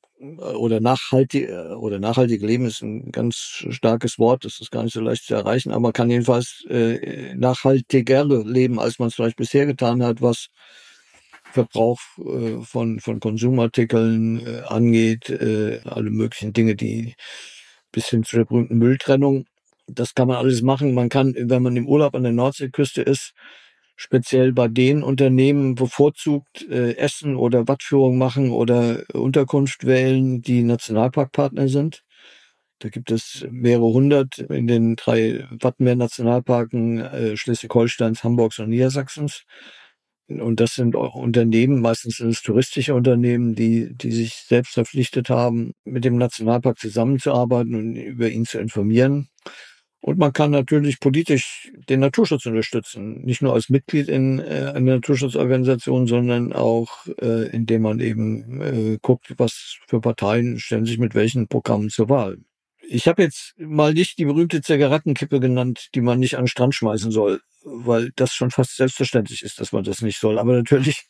Speaker 1: Nachhaltig leben ist ein ganz starkes Wort. Das ist gar nicht so leicht zu erreichen. Aber man kann jedenfalls nachhaltiger leben, als man es vielleicht bisher getan hat, was Verbrauch von Konsumartikeln angeht, alle möglichen Dinge, die bis hin zu der berühmten Mülltrennung. Das kann man alles machen. Man kann, wenn man im Urlaub an der Nordseeküste ist, speziell bei den Unternehmen bevorzugt Essen oder Wattführung machen oder Unterkunft wählen, die Nationalparkpartner sind. Da gibt es mehrere hundert in den 3 Wattenmeer-Nationalparken Schleswig-Holsteins, Hamburgs und Niedersachsens. Und das sind auch Unternehmen, meistens sind es touristische Unternehmen, die sich selbst verpflichtet haben, mit dem Nationalpark zusammenzuarbeiten und über ihn zu informieren. Und man kann natürlich politisch den Naturschutz unterstützen, nicht nur als Mitglied in einer Naturschutzorganisation, sondern auch, indem man eben guckt, was für Parteien stellen sich mit welchen Programmen zur Wahl. Ich habe jetzt mal nicht die berühmte Zigarettenkippe genannt, die man nicht an den Strand schmeißen soll, weil das schon fast selbstverständlich ist, dass man das nicht soll. Aber natürlich,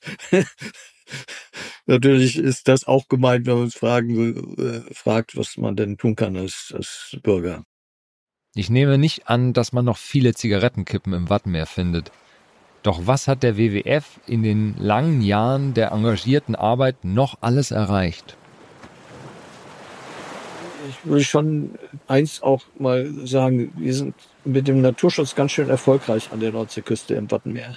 Speaker 1: natürlich ist das auch gemeint, wenn man uns fragt, was man denn tun kann als Bürger.
Speaker 2: Ich nehme nicht an, dass man noch viele Zigarettenkippen im Wattenmeer findet. Doch was hat der WWF in den langen Jahren der engagierten Arbeit noch alles erreicht?
Speaker 1: Ich würde schon eins auch mal sagen, wir sind mit dem Naturschutz ganz schön erfolgreich an der Nordseeküste im Wattenmeer.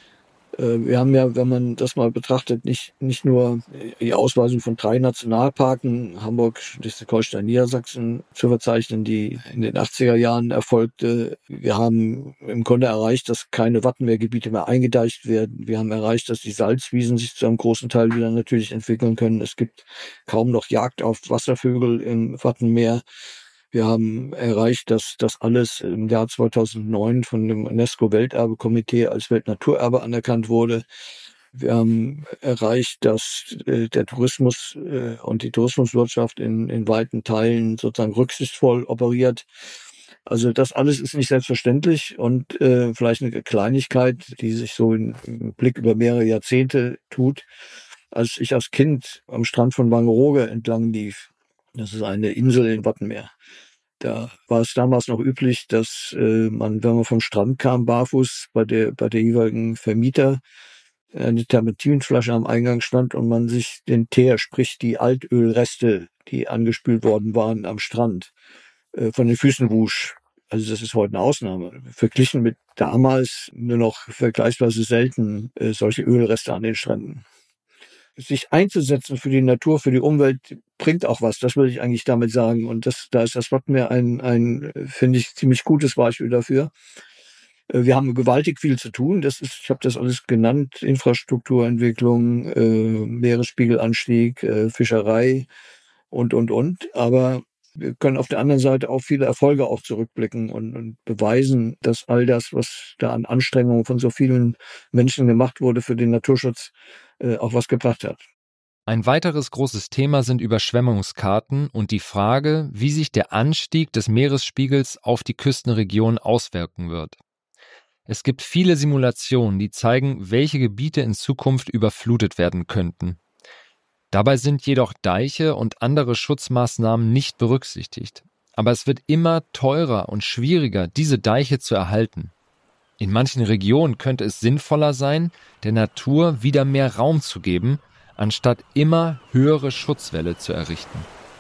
Speaker 1: Wir haben ja, wenn man das mal betrachtet, nicht nur die Ausweisung von 3 Nationalparken, Hamburg, Schleswig-Holstein, Niedersachsen zu verzeichnen, die in den 80er Jahren erfolgte. Wir haben im Grunde erreicht, dass keine Wattenmeergebiete mehr eingedeicht werden. Wir haben erreicht, dass die Salzwiesen sich zu einem großen Teil wieder natürlich entwickeln können. Es gibt kaum noch Jagd auf Wasservögel im Wattenmeer. Wir haben erreicht, dass das alles im Jahr 2009 von dem UNESCO-Welterbekomitee als Weltnaturerbe anerkannt wurde. Wir haben erreicht, dass der Tourismus und die Tourismuswirtschaft in weiten Teilen sozusagen rücksichtsvoll operiert. Also das alles ist nicht selbstverständlich und vielleicht eine Kleinigkeit, die sich so im Blick über mehrere Jahrzehnte tut. Als ich als Kind am Strand von Wangerooge entlang lief, das ist eine Insel in Wattenmeer. Da war es damals noch üblich, dass man, wenn man vom Strand kam, barfuß bei der jeweiligen Vermieter eine Terpentinflasche am Eingang stand und man sich den Teer, sprich die Altölreste, die angespült worden waren am Strand, von den Füßen wusch. Also das ist heute eine Ausnahme. Verglichen mit damals nur noch vergleichsweise selten solche Ölreste an den Stränden. Sich einzusetzen für die Natur, für die Umwelt, bringt auch was. Das will ich eigentlich damit sagen. Und da ist das Wattenmeer ein, finde ich, ziemlich gutes Beispiel dafür. Wir haben gewaltig viel zu tun. Ich habe das alles genannt: Infrastrukturentwicklung, Meeresspiegelanstieg, Fischerei und. Aber wir können auf der anderen Seite auch viele Erfolge auch zurückblicken und beweisen, dass all das, was da an Anstrengungen von so vielen Menschen gemacht wurde für den Naturschutz, auch was gebracht hat.
Speaker 2: Ein weiteres großes Thema sind Überschwemmungskarten und die Frage, wie sich der Anstieg des Meeresspiegels auf die Küstenregion auswirken wird. Es gibt viele Simulationen, die zeigen, welche Gebiete in Zukunft überflutet werden könnten. Dabei sind jedoch Deiche und andere Schutzmaßnahmen nicht berücksichtigt. Aber es wird immer teurer und schwieriger, diese Deiche zu erhalten. In manchen Regionen könnte es sinnvoller sein, der Natur wieder mehr Raum zu geben, anstatt immer höhere Schutzwälle zu errichten.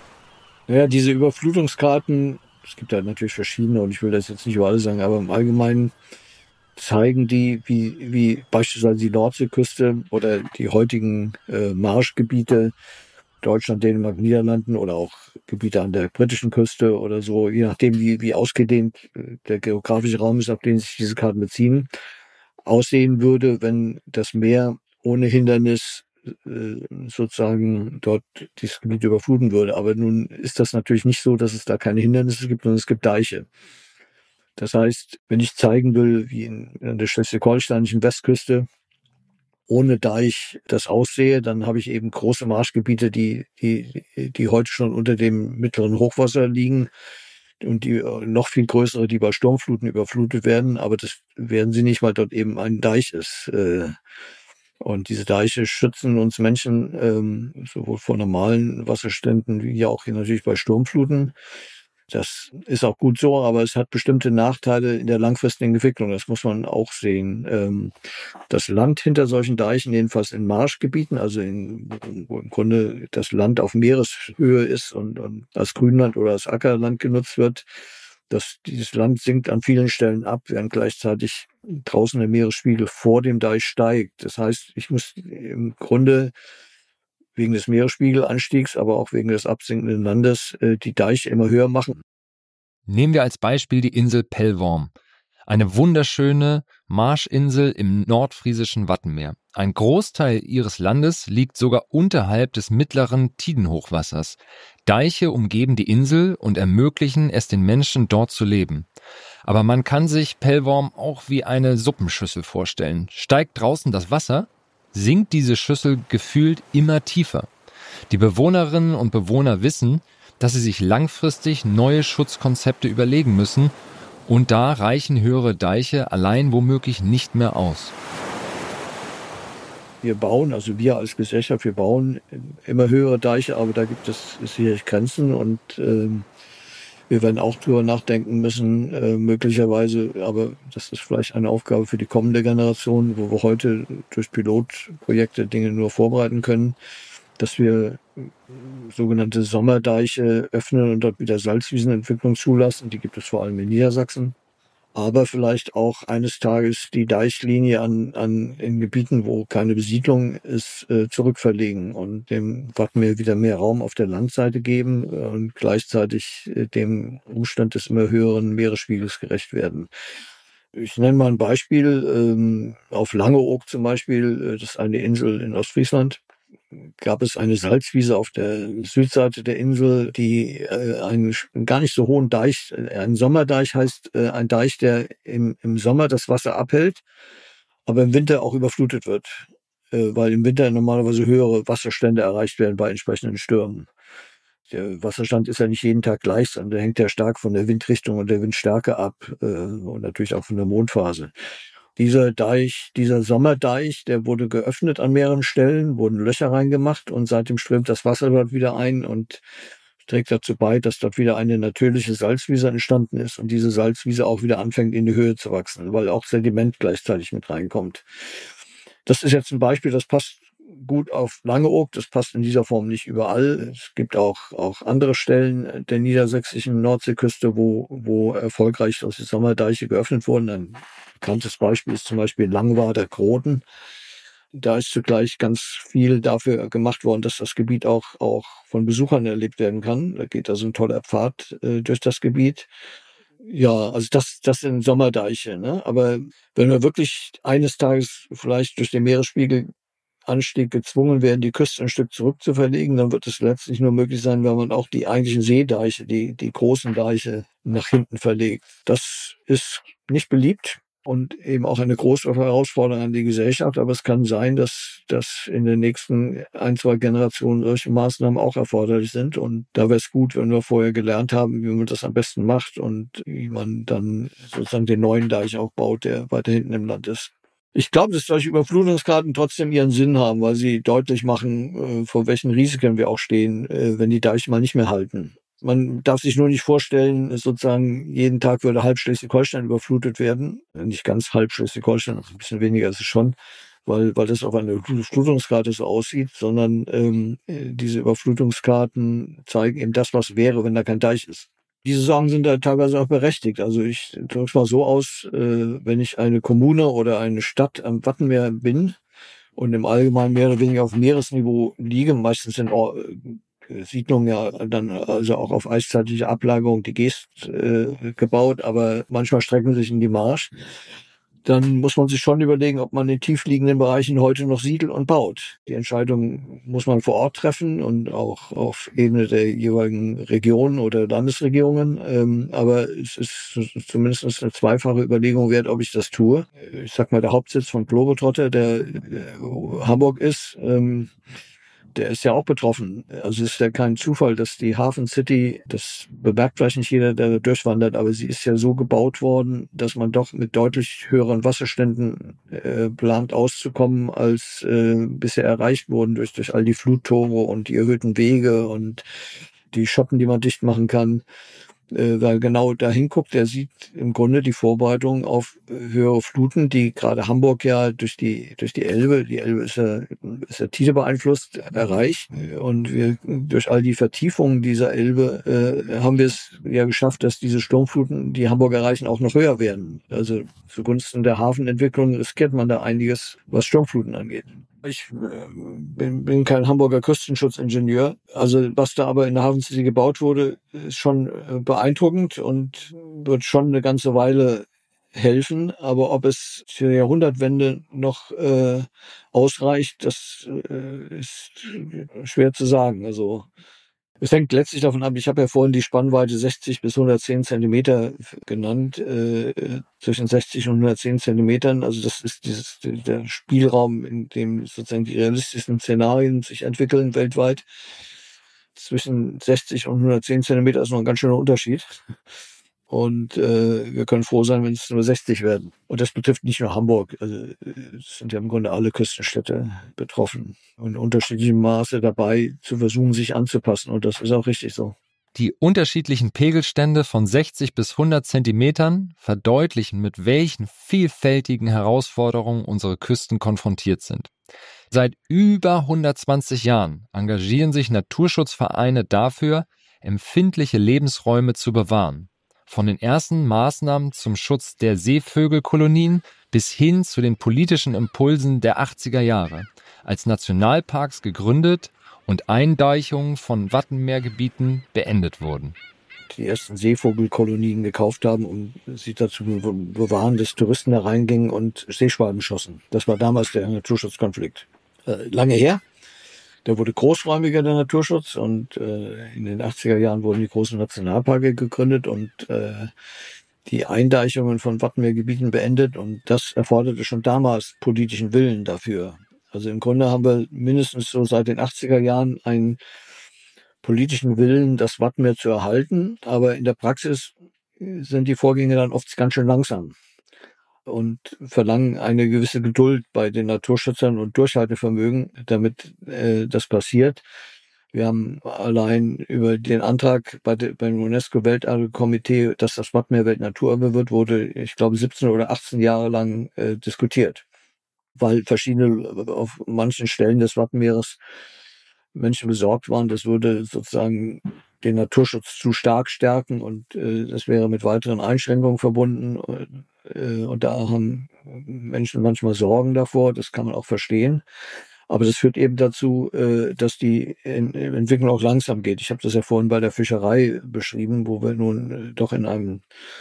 Speaker 1: Ja, diese Überflutungskarten, es gibt da natürlich verschiedene und ich will das jetzt nicht über alle sagen, aber im Allgemeinen zeigen die, wie beispielsweise die Nordseeküste oder die heutigen Marschgebiete Deutschland, Dänemark, Niederlanden oder auch Gebiete an der britischen Küste oder so, je nachdem, wie ausgedehnt der geografische Raum ist, auf den sich diese Karten beziehen, aussehen würde, wenn das Meer ohne Hindernis sozusagen dort dieses Gebiet überfluten würde. Aber nun ist das natürlich nicht so, dass es da keine Hindernisse gibt, sondern es gibt Deiche. Das heißt, wenn ich zeigen will, wie in der schleswig-holsteinischen Westküste ohne Deich das aussehe, dann habe ich eben große Marschgebiete, die heute schon unter dem mittleren Hochwasser liegen und die noch viel größere, die bei Sturmfluten überflutet werden. Aber das werden sie nicht, weil dort eben ein Deich ist. Und diese Deiche schützen uns Menschen sowohl vor normalen Wasserständen wie auch hier natürlich bei Sturmfluten. Das ist auch gut so, aber es hat bestimmte Nachteile in der langfristigen Entwicklung. Das muss man auch sehen. Das Land hinter solchen Deichen, jedenfalls in Marschgebieten, also wo im Grunde das Land auf Meereshöhe ist und als Grünland oder als Ackerland genutzt wird, dieses Land sinkt an vielen Stellen ab, während gleichzeitig draußen der Meeresspiegel vor dem Deich steigt. Das heißt, ich muss im Grunde wegen des Meeresspiegelanstiegs, aber auch wegen des absinkenden Landes die Deiche immer höher machen.
Speaker 2: Nehmen wir als Beispiel die Insel Pellworm. Eine wunderschöne Marschinsel im nordfriesischen Wattenmeer. Ein Großteil ihres Landes liegt sogar unterhalb des mittleren Tidenhochwassers. Deiche umgeben die Insel und ermöglichen es den Menschen, dort zu leben. Aber man kann sich Pellworm auch wie eine Suppenschüssel vorstellen. Steigt draußen das Wasser, sinkt diese Schüssel gefühlt immer tiefer. Die Bewohnerinnen und Bewohner wissen, dass sie sich langfristig neue Schutzkonzepte überlegen müssen, und da reichen höhere Deiche allein womöglich nicht mehr aus.
Speaker 1: Wir bauen, also wir als Gesellschaft, wir bauen immer höhere Deiche, aber da gibt es sicherlich Grenzen und wir werden auch drüber nachdenken müssen, möglicherweise, aber das ist vielleicht eine Aufgabe für die kommende Generation, wo wir heute durch Pilotprojekte Dinge nur vorbereiten können, dass wir sogenannte Sommerdeiche öffnen und dort wieder Salzwiesenentwicklung zulassen. Die gibt es vor allem in Niedersachsen. Aber vielleicht auch eines Tages die Deichlinie in Gebieten, wo keine Besiedlung ist, zurückverlegen und dem Wattenmeer wieder mehr Raum auf der Landseite geben und gleichzeitig dem Umstand des immer höheren Meeresspiegels gerecht werden. Ich nenne mal ein Beispiel. Auf Langeoog zum Beispiel, das ist eine Insel in Ostfriesland, gab es eine Salzwiese auf der Südseite der Insel, die einen gar nicht so hohen Deich, ein Sommerdeich heißt ein Deich, der im Sommer das Wasser abhält, aber im Winter auch überflutet wird, weil im Winter normalerweise höhere Wasserstände erreicht werden bei entsprechenden Stürmen. Der Wasserstand ist ja nicht jeden Tag gleich, sondern der hängt ja stark von der Windrichtung und der Windstärke ab und natürlich auch von der Mondphase. Dieser Deich, dieser Sommerdeich, der wurde geöffnet an mehreren Stellen, wurden Löcher reingemacht und seitdem strömt das Wasser dort wieder ein und trägt dazu bei, dass dort wieder eine natürliche Salzwiese entstanden ist und diese Salzwiese auch wieder anfängt in die Höhe zu wachsen, weil auch Sediment gleichzeitig mit reinkommt. Das ist jetzt ein Beispiel, das passt gut auf Langeoog, das passt in dieser Form nicht überall. Es gibt auch andere Stellen der niedersächsischen Nordseeküste, wo erfolgreich solche Sommerdeiche geöffnet wurden. Ein bekanntes Beispiel ist zum Beispiel Langwader Groden. Da ist zugleich ganz viel dafür gemacht worden, dass das Gebiet auch von Besuchern erlebt werden kann. Da geht also ein toller Pfad durch das Gebiet. Ja, also das sind Sommerdeiche, ne? Aber wenn wir wirklich eines Tages vielleicht durch den Meeresspiegelanstieg gezwungen werden, die Küste ein Stück zurückzuverlegen, dann wird es letztlich nur möglich sein, wenn man auch die eigentlichen Seedeiche, die großen Deiche nach hinten verlegt. Das ist nicht beliebt und eben auch eine große Herausforderung an die Gesellschaft. Aber es kann sein, dass in den nächsten 1-2 Generationen solche Maßnahmen auch erforderlich sind. Und da wäre es gut, wenn wir vorher gelernt haben, wie man das am besten macht und wie man dann sozusagen den neuen Deich auch baut, der weiter hinten im Land ist. Ich glaube, dass solche Überflutungskarten trotzdem ihren Sinn haben, weil sie deutlich machen, vor welchen Risiken wir auch stehen, wenn die Deiche mal nicht mehr halten. Man darf sich nur nicht vorstellen, sozusagen jeden Tag würde halb Schleswig-Holstein überflutet werden. Nicht ganz halb Schleswig-Holstein, also ein bisschen weniger ist es schon, weil das auf einer Überflutungskarte so aussieht, sondern diese Überflutungskarten zeigen eben das, was wäre, wenn da kein Deich ist. Diese Sorgen sind da teilweise auch berechtigt. Also ich drücke es mal so aus, wenn ich eine Kommune oder eine Stadt am Wattenmeer bin und im Allgemeinen mehr oder weniger auf Meeresniveau liegen. Meistens sind Siedlungen ja dann also auch auf eiszeitliche Ablagerung, die Geest gebaut, aber manchmal strecken sie sich in die Marsch. Dann muss man sich schon überlegen, ob man in tiefliegenden Bereichen heute noch siedelt und baut. Die Entscheidung muss man vor Ort treffen und auch auf Ebene der jeweiligen Regionen oder Landesregierungen. Aber es ist zumindest eine zweifache Überlegung wert, ob ich das tue. Ich sag mal, der Hauptsitz von Globetrotter, der Hamburg ist, der ist ja auch betroffen. Also es ist ja kein Zufall, dass die Hafen City, das bemerkt vielleicht nicht jeder, der da durchwandert, aber sie ist ja so gebaut worden, dass man doch mit deutlich höheren Wasserständen plant auszukommen, als bisher erreicht wurden durch all die Fluttore und die erhöhten Wege und die Schotten, die man dicht machen kann. Wer genau da hinguckt, der sieht im Grunde die Vorbereitungen auf höhere Fluten, die gerade Hamburg ja durch die Elbe, die Elbe ist ja Tide beeinflusst, erreicht. Und wir durch all die Vertiefungen dieser Elbe haben wir es ja geschafft, dass diese Sturmfluten, die Hamburg erreichen, auch noch höher werden. Also zugunsten der Hafenentwicklung riskiert man da einiges, was Sturmfluten angeht. Ich bin kein Hamburger Küstenschutzingenieur. Also was da aber in der Hafen City gebaut wurde, ist schon beeindruckend und wird schon eine ganze Weile helfen. Aber ob es zur Jahrhundertwende noch ausreicht, das ist schwer zu sagen. Also es hängt letztlich davon ab, ich habe ja vorhin die Spannweite 60 bis 110 Zentimeter genannt, zwischen 60 und 110 Zentimetern. Also das ist der Spielraum, in dem sozusagen die realistischen Szenarien sich entwickeln weltweit. Zwischen 60 und 110 Zentimeter ist noch ein ganz schöner Unterschied. Und wir können froh sein, wenn es nur 60 werden. Und das betrifft nicht nur Hamburg. Also es sind ja im Grunde alle Küstenstädte betroffen und in unterschiedlichem Maße dabei zu versuchen, sich anzupassen. Und das ist auch richtig so.
Speaker 2: Die unterschiedlichen Pegelstände von 60 bis 100 Zentimetern verdeutlichen, mit welchen vielfältigen Herausforderungen unsere Küsten konfrontiert sind. Seit über 120 Jahren engagieren sich Naturschutzvereine dafür, empfindliche Lebensräume zu bewahren. Von den ersten Maßnahmen zum Schutz der Seevögelkolonien bis hin zu den politischen Impulsen der 80er Jahre, als Nationalparks gegründet und Eindeichungen von Wattenmeergebieten beendet wurden.
Speaker 1: Die ersten Seevogelkolonien gekauft haben, um sie dazu bewahren, dass Touristen da reingingen und Seeschwalben schossen. Das war damals der Naturschutzkonflikt. Lange her. Da wurde großräumiger der Naturschutz und in den 80er Jahren wurden die großen Nationalparke gegründet und die Eindeichungen von Wattenmeergebieten beendet. Und das erforderte schon damals politischen Willen dafür. Also im Grunde haben wir mindestens so seit den 80er Jahren einen politischen Willen, das Wattenmeer zu erhalten. Aber in der Praxis sind die Vorgänge dann oft ganz schön langsam und verlangen eine gewisse Geduld bei den Naturschützern und Durchhaltevermögen, damit das passiert. Wir haben allein über den Antrag beim UNESCO-Welterbe-Komitee, dass das Wattenmeer Weltnaturerbe wird, wurde, ich glaube, 17 oder 18 Jahre lang diskutiert, weil verschiedene auf manchen Stellen des Wattenmeeres Menschen besorgt waren, das würde sozusagen den Naturschutz zu stark stärken und das wäre mit weiteren Einschränkungen verbunden. Und da haben Menschen manchmal Sorgen davor, das kann man auch verstehen. Aber das führt eben dazu, dass die Entwicklung auch langsam geht. Ich habe das ja vorhin bei der Fischerei beschrieben, wo wir nun doch in einem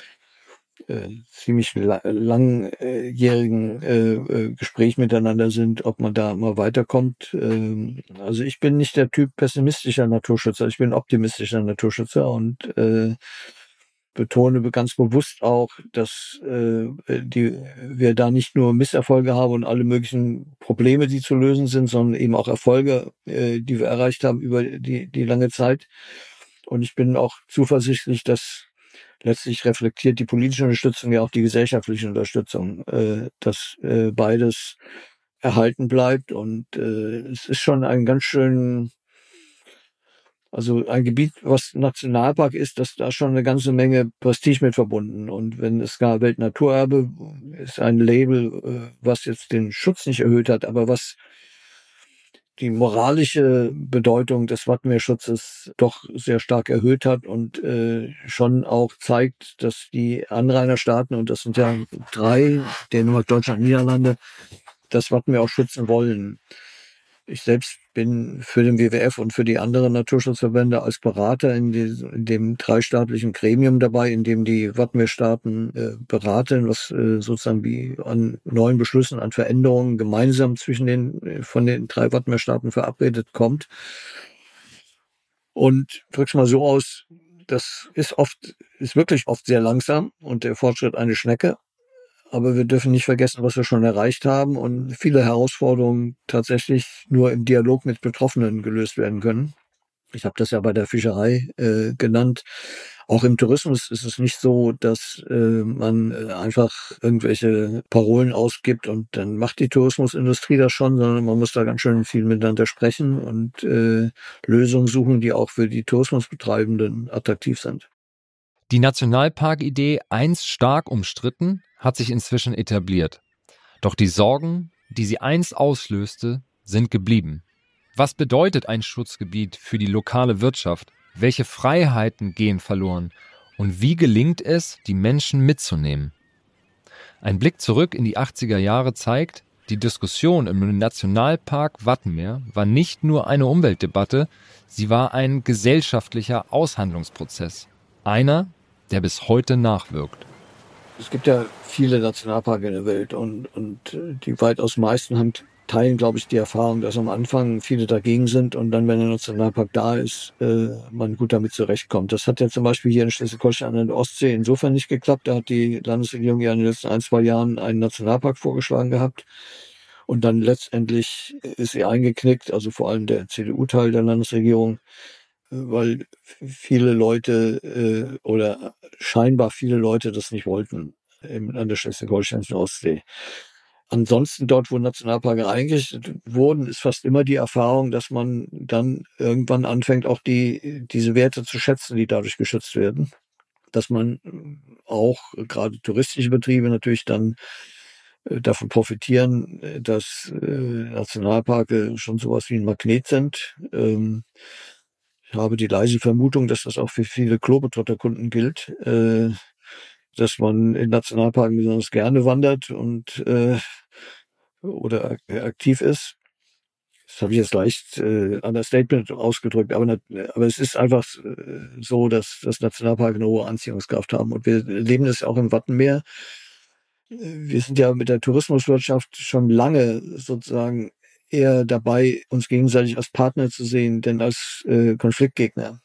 Speaker 1: ziemlich langjährigen Gespräch miteinander sind, ob man da mal weiterkommt. Also ich bin nicht der Typ pessimistischer Naturschützer, ich bin optimistischer Naturschützer und betone ganz bewusst auch, dass wir da nicht nur Misserfolge haben und alle möglichen Probleme, die zu lösen sind, sondern eben auch Erfolge, die wir erreicht haben über die lange Zeit. Und ich bin auch zuversichtlich, dass letztlich reflektiert die politische Unterstützung ja auch die gesellschaftliche Unterstützung, dass beides erhalten bleibt. Und es ist schon ein ganz schön, also ein Gebiet, was Nationalpark ist, dass da schon eine ganze Menge Prestige mit verbunden. Und wenn es gar Weltnaturerbe ist, ein Label, was jetzt den Schutz nicht erhöht hat, aber was die moralische Bedeutung des Wattenmeerschutzes doch sehr stark erhöht hat und schon auch zeigt, dass die Anrainerstaaten, und das sind ja 3, Dänemark, Deutschland, Niederlande, das Wattenmeer auch schützen wollen. Ich selbst bin für den WWF und für die anderen Naturschutzverbände als Berater in dem dreistaatlichen Gremium dabei, in dem die Wattenmeerstaaten beraten, was sozusagen wie an neuen Beschlüssen, an Veränderungen gemeinsam von den 3 Wattenmeerstaaten verabredet kommt. Und drück's mal so aus, das ist wirklich oft sehr langsam und der Fortschritt eine Schnecke. Aber wir dürfen nicht vergessen, was wir schon erreicht haben und viele Herausforderungen tatsächlich nur im Dialog mit Betroffenen gelöst werden können. Ich habe das ja bei der Fischerei genannt. Auch im Tourismus ist es nicht so, dass man einfach irgendwelche Parolen ausgibt und dann macht die Tourismusindustrie das schon, sondern man muss da ganz schön viel miteinander sprechen und Lösungen suchen, die auch für die Tourismusbetreibenden attraktiv sind.
Speaker 2: Die Nationalparkidee, einst stark umstritten, hat sich inzwischen etabliert. Doch die Sorgen, die sie einst auslöste, sind geblieben. Was bedeutet ein Schutzgebiet für die lokale Wirtschaft? Welche Freiheiten gehen verloren? Und wie gelingt es, die Menschen mitzunehmen? Ein Blick zurück in die 80er Jahre zeigt, die Diskussion im Nationalpark Wattenmeer war nicht nur eine Umweltdebatte, sie war ein gesellschaftlicher Aushandlungsprozess. Einer, der bis heute nachwirkt.
Speaker 1: Es gibt ja viele Nationalparke in der Welt und die weitaus meisten teilen, glaube ich, die Erfahrung, dass am Anfang viele dagegen sind und dann, wenn der Nationalpark da ist, man gut damit zurechtkommt. Das hat ja zum Beispiel hier in Schleswig-Holstein an der Ostsee insofern nicht geklappt. Da hat die Landesregierung ja in den letzten 1-2 Jahren einen Nationalpark vorgeschlagen gehabt. Und dann letztendlich ist sie eingeknickt, also vor allem der CDU-Teil der Landesregierung, weil viele Leute oder scheinbar viele Leute das nicht wollten an der schleswig-holsteinischen Ostsee. Ansonsten dort, wo Nationalparke eingerichtet wurden, ist fast immer die Erfahrung, dass man dann irgendwann anfängt, auch diese Werte zu schätzen, die dadurch geschützt werden. Dass man auch gerade touristische Betriebe natürlich dann davon profitieren, dass Nationalparke schon sowas wie ein Magnet sind. Ich habe die leise Vermutung, dass das auch für viele Globetrotter-Kunden gilt, dass man in Nationalparken besonders gerne wandert und oder aktiv ist. Das habe ich jetzt leicht Understatement ausgedrückt, aber es ist einfach so, dass Nationalparke eine hohe Anziehungskraft haben. Und wir leben das auch im Wattenmeer. Wir sind ja mit der Tourismuswirtschaft schon lange sozusagen eher dabei, uns gegenseitig als Partner zu sehen, denn als Konfliktgegner.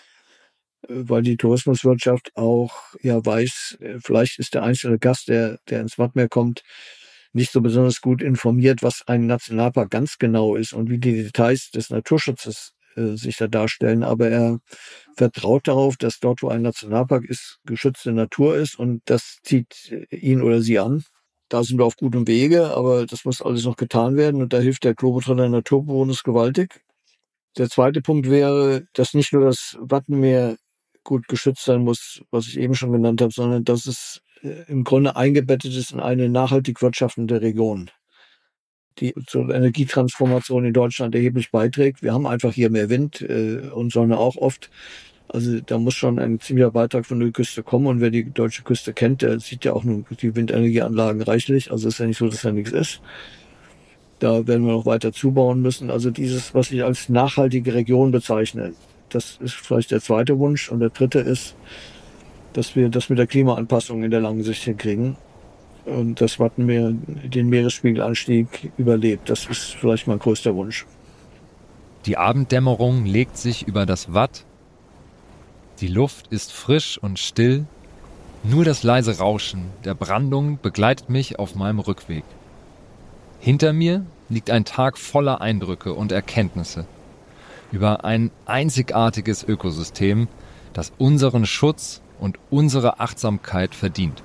Speaker 1: Weil die Tourismuswirtschaft auch ja weiß, vielleicht ist der einzelne Gast, der ins Wattenmeer kommt, nicht so besonders gut informiert, was ein Nationalpark ganz genau ist und wie die Details des Naturschutzes sich da darstellen. Aber er vertraut darauf, dass dort, wo ein Nationalpark ist, geschützte Natur ist und das zieht ihn oder sie an. Da sind wir auf gutem Wege, aber das muss alles noch getan werden und da hilft der Globetrotter Naturbonus gewaltig. Der zweite Punkt wäre, dass nicht nur das Wattenmeer gut geschützt sein muss, was ich eben schon genannt habe, sondern dass es im Grunde eingebettet ist in eine nachhaltig wirtschaftende Region, die zur Energietransformation in Deutschland erheblich beiträgt. Wir haben einfach hier mehr Wind und Sonne auch oft. Also da muss schon ein ziemlicher Beitrag von der Küste kommen. Und wer die deutsche Küste kennt, der sieht ja auch nur die Windenergieanlagen reichlich. Also ist ja nicht so, dass da nichts ist. Da werden wir noch weiter zubauen müssen. Also dieses, was ich als nachhaltige Region bezeichne, das ist vielleicht der zweite Wunsch. Und der dritte ist, dass wir das mit der Klimaanpassung in der langen Sicht hinkriegen und das Wattenmeer den Meeresspiegelanstieg überlebt. Das ist vielleicht mein größter Wunsch.
Speaker 2: Die Abenddämmerung legt sich über das Watt. Die Luft ist frisch und still. Nur das leise Rauschen der Brandung begleitet mich auf meinem Rückweg. Hinter mir liegt ein Tag voller Eindrücke und Erkenntnisse über ein einzigartiges Ökosystem, das unseren Schutz und unsere Achtsamkeit verdient.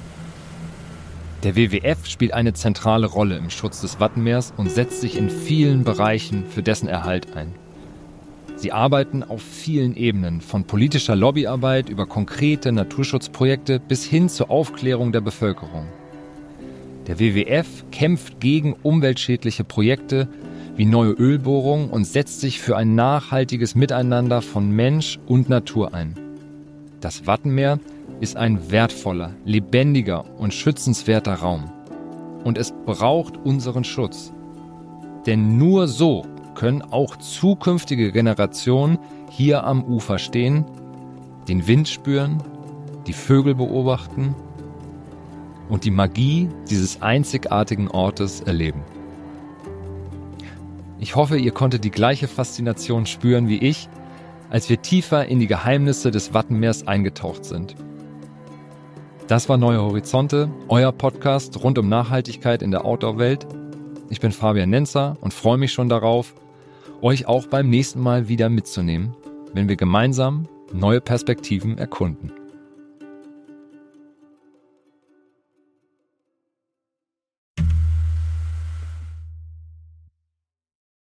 Speaker 2: Der WWF spielt eine zentrale Rolle im Schutz des Wattenmeers und setzt sich in vielen Bereichen für dessen Erhalt ein. Sie arbeiten auf vielen Ebenen, von politischer Lobbyarbeit über konkrete Naturschutzprojekte bis hin zur Aufklärung der Bevölkerung. Der WWF kämpft gegen umweltschädliche Projekte wie neue Ölbohrungen und setzt sich für ein nachhaltiges Miteinander von Mensch und Natur ein. Das Wattenmeer ist ein wertvoller, lebendiger und schützenswerter Raum. und es braucht unseren Schutz. Denn nur so können auch zukünftige Generationen hier am Ufer stehen, den Wind spüren, die Vögel beobachten und die Magie dieses einzigartigen Ortes erleben. Ich hoffe, ihr konntet die gleiche Faszination spüren wie ich, als wir tiefer in die Geheimnisse des Wattenmeers eingetaucht sind. Das war Neue Horizonte, euer Podcast rund um Nachhaltigkeit in der Outdoor-Welt. Ich bin Fabian Nenzer und freue mich schon darauf, euch auch beim nächsten Mal wieder mitzunehmen, wenn wir gemeinsam neue Perspektiven erkunden.